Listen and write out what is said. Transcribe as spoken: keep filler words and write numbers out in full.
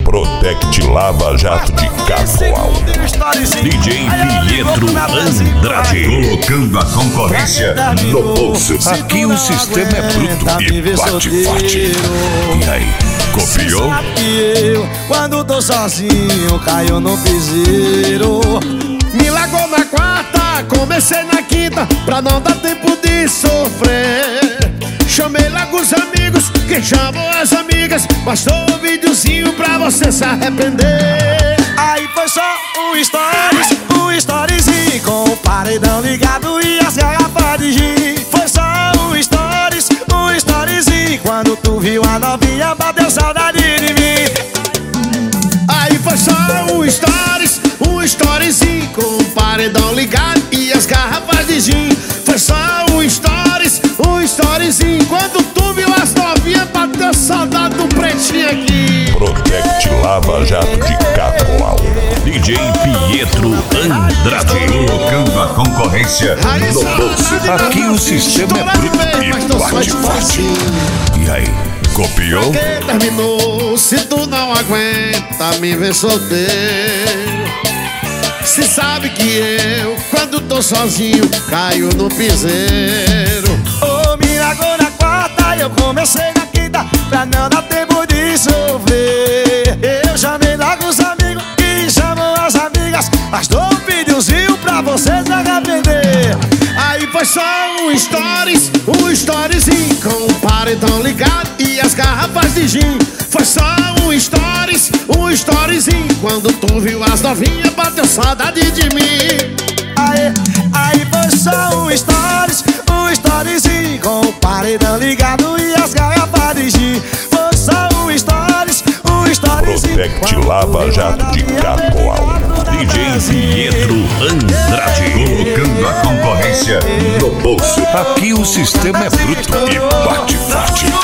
Protect Lava Jato de Cacoal. D J Pietro Andrade, colocando a concorrência no bolso. Aqui o sistema é bruto e bate forte. E aí, copiou? Sabe que eu, quando tô sozinho, caio no piseiro. Me largou na quarta, comecei na quinta, pra não dar tempo de sofrer. Chamei logo os amigos, que chamou as amigas, bastou um videozinho pra você se arrepender. Aí foi só um stories, um storyzinho, com o paredão ligado e as garrafas de gin. Foi só um stories, um storyzinho, quando tu viu a novinha, bateu saudade de mim. Aí foi só um stories, um storyzinho, com o paredão ligado e as garrafas de gin. Foi só um stories, um storyzinho, quando tu viu as novinhas, bateu saudade do pretinho aqui. Protect Lava Jato de Cacoal. D J Pietro Andrade, Colocando a concorrência no bolso. aqui o sistema é bruto e bate forte. E aí, copiou? Pra que terminou, se tu não aguenta me ver solteiro? Se sabe que eu, quando tô sozinho, caio no piseiro. Ô, me largou na quarta e eu comecei na quinta, pra não dar tempo de sofrer. Eu chamei logo os amigos e chamou as amigas, mas dou um videozinho pra vocês se arrepender. Aí foi só um stories, um storyzinho, com o paredão ligado e as garrafas de gin. Foi só um stories, um storyzinho, quando tu viu as novinhas, bateu saudade de mim. Aí, aí foi só um stories, um storyzinho, com o paredão ligado e as garrafas de gin. Foi só um stories, um storyzinho. Protect Lava Jato de Cacoal. D J Pietro Andrade, Colocando a concorrência no bolso. aqui o sistema é bruto e bate forte.